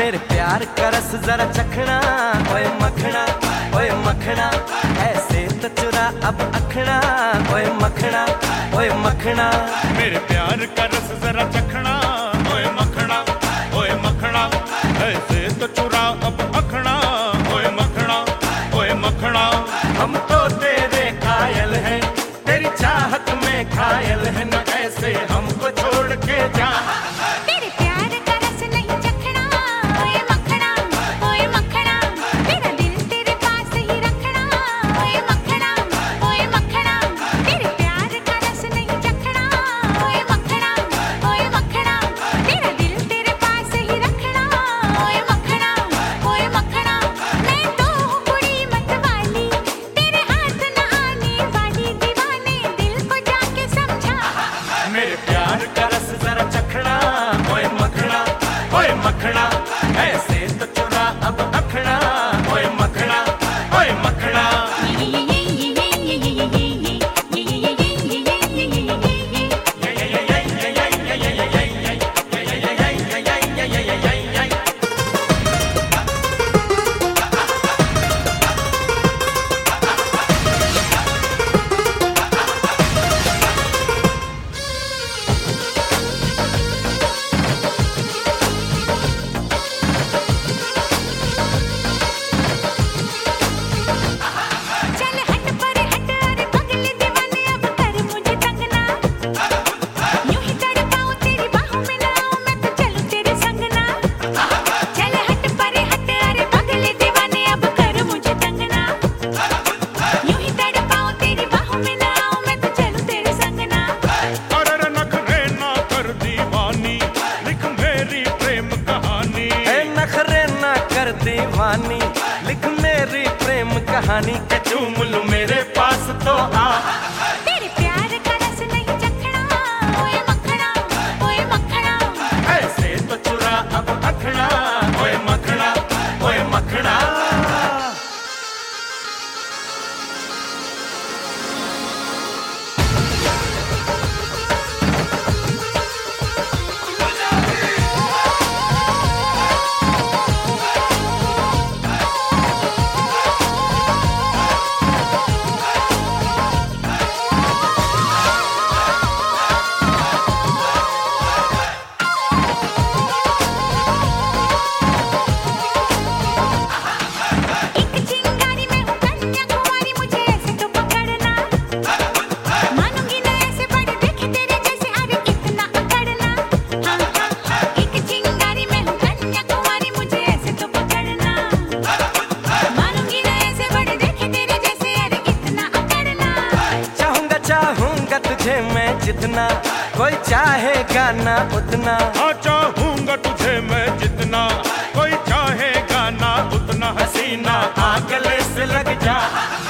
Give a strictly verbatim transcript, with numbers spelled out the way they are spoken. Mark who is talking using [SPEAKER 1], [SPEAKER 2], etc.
[SPEAKER 1] मेरे प्यार का रस जरा चखना, ओए मखना ओए मखना, ऐसे तो चुरा अब अखना, ओए मखना ओए मखना।
[SPEAKER 2] मेरे प्यार का रस जरा चखना, ओए मखना ओए मखना, ऐसे तो चुरा अब अखना, ओए मखना ओए मखना।
[SPEAKER 1] हम तो तेरे कायल हैं, तेरी चाहत में घायल है, न ऐसे हमको छोड़ के जा।
[SPEAKER 3] तेरे प्यार का रस नहीं चखना, ओए मखना ओए मखना, तेरा दिल तेरे पास ही रखना, ओए मखना ओए मखना। तेरे प्यार का रस नहीं चखना, ओए मखना ओए मखना, तेरा दिल तेरे पास ही रखना, ओए मखना ओए मखना। मैं तो हूँ कुड़ी मतवाली, तेरे हाथ न आने वाली, दीवाने दिल को जाके समझा।
[SPEAKER 1] मेरे प्यार का रस जरा चखना, ओए मखना ओए मखना, ऐसे तो चुरा अब अखना, ओए मखना ओए मखना।
[SPEAKER 3] चल हट पर हट, अरे पगले दीवाने अब कर मुझे तंग ना। यूं ही तड़पाऊं तेरी बाहों में ना आऊं, मैं तो चलूं तेरे संग ना। चल हट पर हट, अरे पगले दीवाने अब कर मुझे तंग ना। यूं ही तड़पाऊं तेरी बाहों में ना आऊं, मैं तो चलूं तेरे संग ना।
[SPEAKER 2] अरे नखरे ना कर दीवानी, लिख मेरी प्रेम कहानी।
[SPEAKER 1] ए नखरे ना कर दीवानी, लिख मेरी प्रेम कहानी, के चूम लूं मेरे पास तो आ।
[SPEAKER 3] तेरे प्यार का रस नहीं चखना, ओए मखना ओए मखना।
[SPEAKER 1] ऐसे तो चुरा अब अखना, ओए मखना ओए मखना।
[SPEAKER 3] एक चिंगारी में हूँ कन्याकुमारी, मुझे ऐसे तो पकड़ना। मानूंगी ना ऐसे बड़े देखे तेरे जैसे, अरे इतना अकड़ना। हाँ हाँ हाँ, एक चिंगारी में हूँ कन्याकुमारी, मुझे ऐसे तो पकड़ना। मानूंगी ना ऐसे बड़े देखे तेरे जैसे, अरे इतना अकड़ना।
[SPEAKER 1] चाहूंगा चाहूंगा तुझे मैं जितना, कोई चाहेगा ना उतना।
[SPEAKER 2] हाँ चाहूंगा तुझे मैं जितना, कोई चाहेगा ना उतना।
[SPEAKER 1] हसीना आ गले से लग जा।